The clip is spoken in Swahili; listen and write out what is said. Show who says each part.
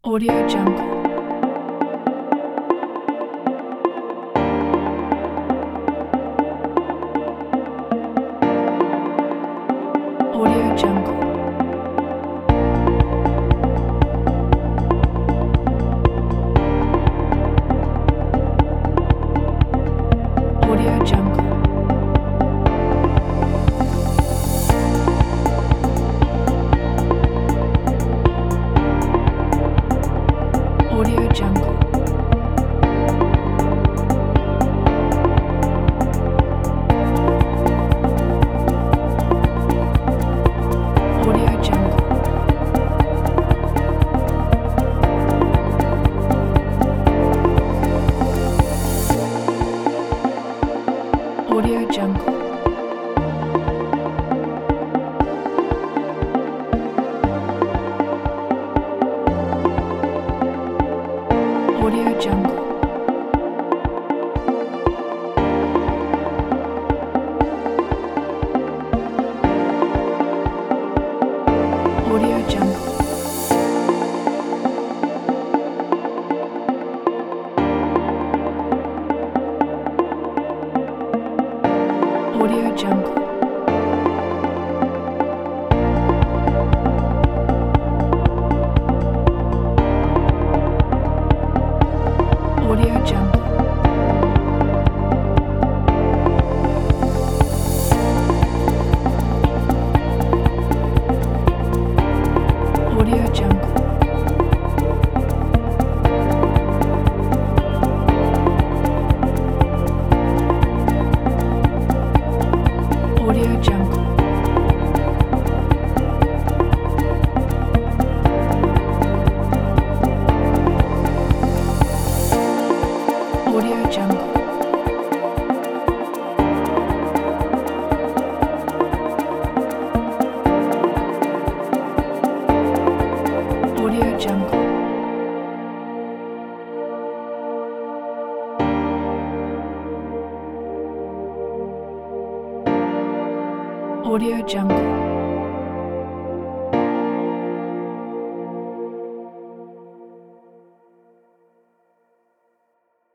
Speaker 1: Audio Jungle. Audio Jungle. Audio Jungle. Audio Jungle. Audio Jungle. Audio Jungle. Audio Jungle. Audio Jungle. Audio Jungle. Audio Jungle. Audio Jungle. Audio Jungle. Audio Jungle. Audio Jungle. Audio Jungle.